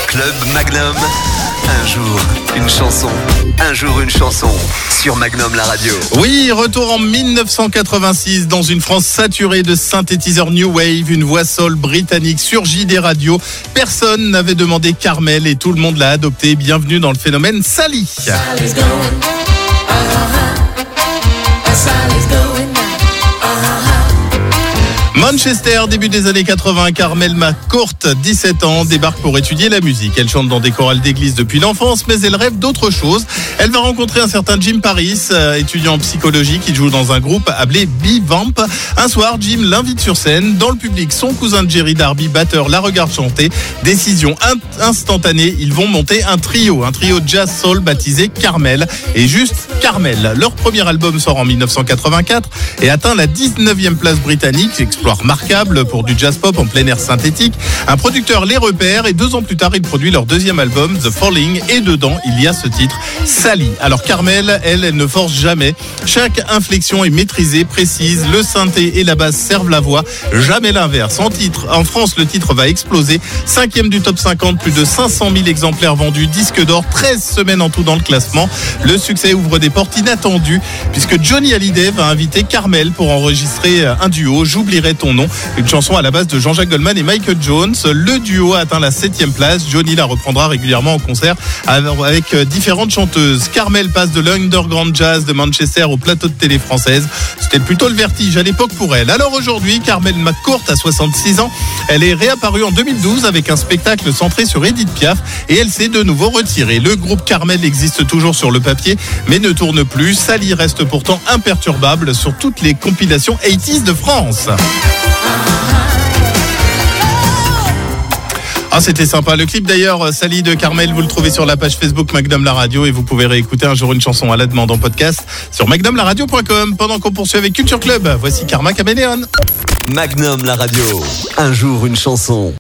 Club Magnum. Un jour, une chanson. Un jour, une chanson. Sur Magnum, la radio. Oui, retour en 1986 dans une France saturée de synthétiseurs New Wave. Une voix soul britannique surgit des radios. Personne n'avait demandé Carmel et tout le monde l'a adopté. Bienvenue dans le phénomène Sally. Sally's going, Sally's going. Manchester, début des années 80, Carmel McCourt, 17 ans, débarque pour étudier la musique. Elle chante dans des chorales d'église depuis l'enfance, mais elle rêve d'autre chose. Elle va rencontrer un certain Jim Paris, étudiant en psychologie qui joue dans un groupe appelé B-Vamp. Un soir, Jim l'invite sur scène. Dans le public, son cousin Jerry Darby, batteur, la regarde chanter. Décision instantanée, ils vont monter un trio jazz soul baptisé Carmel. Et juste Carmel. Leur premier album sort en 1984 et atteint la 19e place britannique. Exploit remarquable pour du jazz pop en plein air synthétique. Un producteur les repère et 2 ans plus tard, il produit leur deuxième album, The Falling, et dedans, il y a ce titre, Sally. Alors Carmel, elle ne force jamais. Chaque inflexion est maîtrisée, précise. Le synthé et la basse servent la voix, jamais l'inverse. En France, le titre va exploser. 5e du top 50, plus de 500 000 exemplaires vendus, disque d'or, 13 semaines en tout dans le classement. Le succès ouvre des portes inattendues puisque Johnny Hallyday va inviter Carmel pour enregistrer un duo, J'oublierai ton nom, une chanson à la base de Jean-Jacques Goldman et Michael Jones. Le duo a atteint la 7e place. Johnny la reprendra régulièrement en concert avec différentes chanteuses. Carmel passe de l'underground jazz de Manchester au plateau de télé française. C'était plutôt le vertige à l'époque pour elle. Alors aujourd'hui, Carmel McCourt a 66 ans. Elle est réapparue en 2012 avec un spectacle centré sur Edith Piaf et elle s'est de nouveau retirée. Le groupe Carmel existe toujours sur le papier mais ne tourne plus. Sally reste pourtant imperturbable sur toutes les compilations 80s de France. Ah, c'était sympa. Le clip d'ailleurs, Sally de Carmel, vous le trouvez sur la page Facebook Magnum la radio et vous pouvez réécouter un jour une chanson à la demande en podcast sur magnumlaradio.com. Pendant qu'on poursuit avec Culture Club, voici Karma Caméléon. Magnum, la radio. Un jour, une chanson.